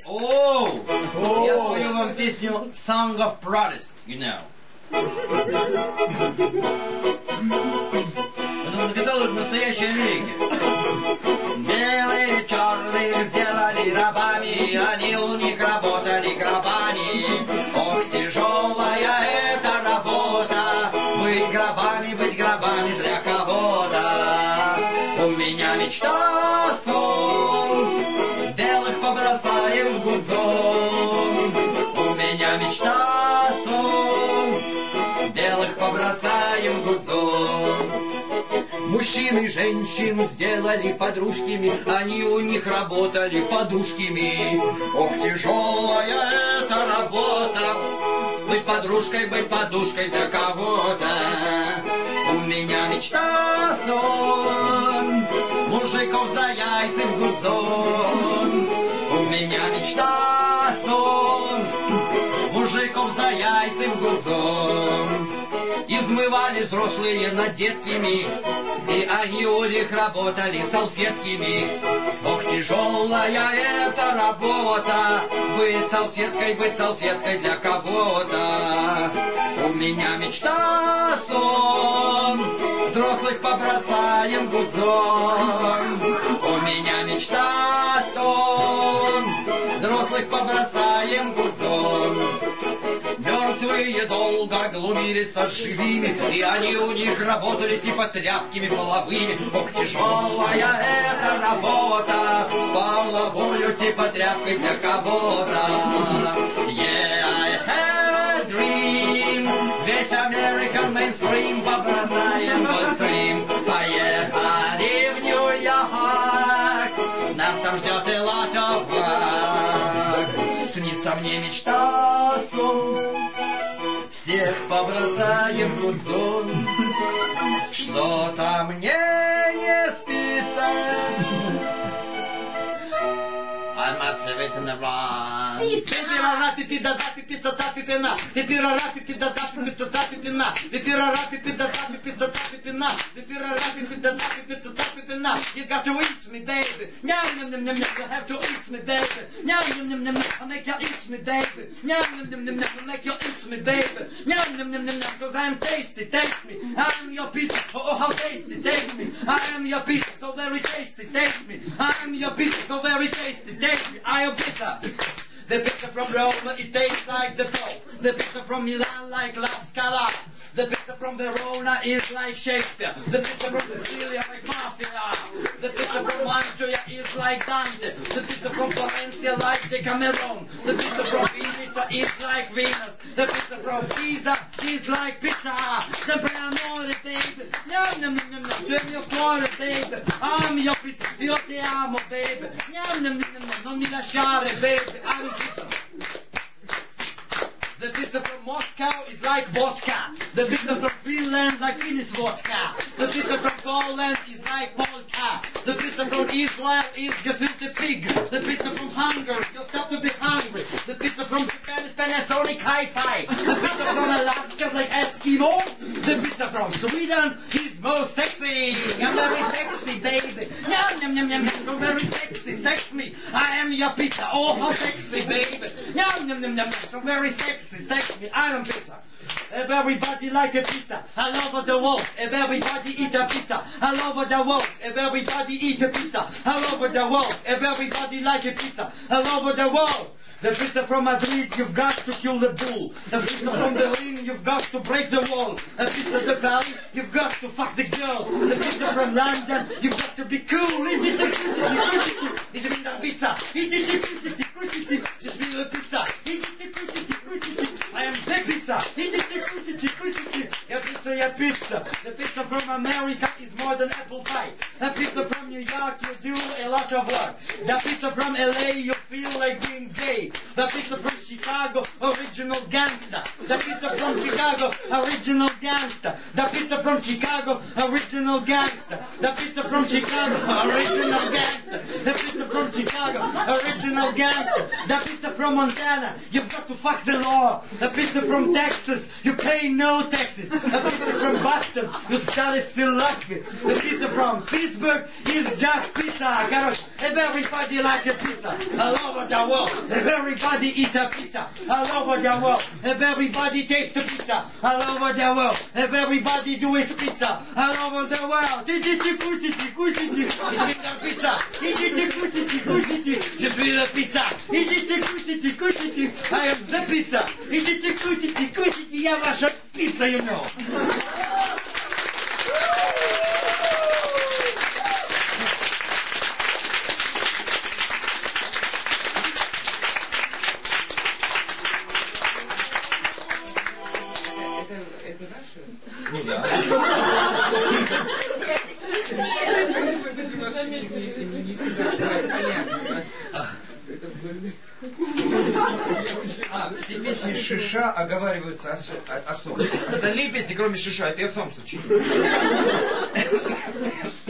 О, я спою вам песню Song of Protest, you know. Это написал в настоящей Америке. Белые, черные сделали рабами, они у них работали гробами. Ох, тяжелая эта работа, быть гробами для кого-то. У меня мечта, сон, белых побросаем в гудзон. У меня мечта, сон, белых побросаем в гудзон. Мужчин и женщин сделали подружками, они у них работали подушками. Ох, тяжелая эта работа, быть подушкой для кого-то. У меня мечта, сон, мужиков за яйца в гудзон. У меня мечта, сон, мужиков за яйца в гудзон. Измывались взрослые над детками, и они у них работали салфетками. Ох, тяжелая эта работа, быть салфеткой для кого-то. У меня мечта, сон, взрослых побросаем в гудзон. У меня мечта, сон, взрослых побросаем в гудзон. Мертвые долго глумились над живыми, и они у них работали типа тряпками половыми. Ох, тяжелая эта работа, половую типа тряпкой для кого-то. Yeah, I had a dream, весь American mainstream побросаем в стрим. Поехали в Нью-Йорк, нас там ждет a lot of work. Снится мне мечта, сон, всех побросаем в гудзон. Что-то мне не спится. I must have it in the wrong. Пипира пипида пипица пипина. Пипира пипида пипица пипина. Пипира пипида пипица пипина. Пипира пипида пипица пипина. You got to eat me, baby. Nyam nyam nyam nyam. You have to eat me, baby. Nyam nyam nyam nyam. I'll make you eat me, baby. Nyam nyam nyam nyam. I'll make you eat me, baby. Nyam nyam nyam nyam. 'Cause I'm tasty, taste me. I am your pizza. Oh, how tasty, taste me. I am your pizza, so very tasty, taste me. I am your pizza, so very tasty, taste me. I am pizza. The pizza from Rome, it tastes like the Pope. The pizza from Milan like La Scala. The pizza from Verona is like Shakespeare. The pizza from Sicilia like Mafia. The pizza from Manchuria is like Dante. The pizza from Valencia like Decameron. The pizza from Venice is like Venus. The pizza from Pisa is like pizza. Sempre amore, baby. Nyam nyam nyam nyam. Tu è mio cuore, baby. I'm your pizza. Io ti amo, baby. Nyam nyam nyam nyam. Non mi lasciare, baby. I'm pizza. The pizza from Moscow is like vodka. The pizza from Finland like Finnish vodka. The pizza from Poland is like polka. The pizza from Israel is gefilte pig. The pizza from Hungary, you'll stop to be hungry. The pizza from Japan is Panasonic Hi-Fi. The pizza from Alaska is like Eskimo. The pizza from Sweden is most sexy. I'm very sexy, baby. Nyam nyam nyam nyam. So very sexy, sex me. I am your pizza. Oh, how sexy, baby. Nyam nyam nyam nyam. So very sexy. Sex me, I am pizza. If everybody like a pizza, all over the world. If everybody eat a pizza, all over the world. If everybody eat a pizza, all over the world. If everybody like a pizza, all over the world. The pizza from Madrid, you've got to kill the bull. The pizza from Berlin, you've got to break the wall. The pizza de Paris, you've got to fuck the girl. The pizza from London, you've got to be cool. Is it the pizza? Just be the pizza. I am the pizza. Yeah, pizza. The pizza from America is more than apple pie. The pizza from New York, you do a lot of work. The pizza from LA, you feel like being gay. The pizza from Chicago, original gangster. The pizza from Chicago, original gangster. The pizza from Chicago, original gangster. The pizza from Chicago, original gangster. The pizza from Chicago, original gangster. The pizza from Montana, you've got to fuck the law. The pizza from Texas, you pay no taxes. The pizza from Boston, you study philosophy. The pizza from Pittsburgh is just pizza. Короче, if everybody like a pizza all over the world, if everybody eat a pizza all over the world, if everybody taste the pizza all over the world, if everybody do his pizza all over the world. Идите кусите, кусите, из пицца. Идите кусите, кусите, je suis la pizza. Идите кусите, кусите, I am the pizza. Идите кусите, кусите, я ваша пицца, you know. Это наше? Ну да. Не всегда понятно. Все песни Шиша оговариваются особо. Остальные песни, кроме Шиша, это я сам сочинил.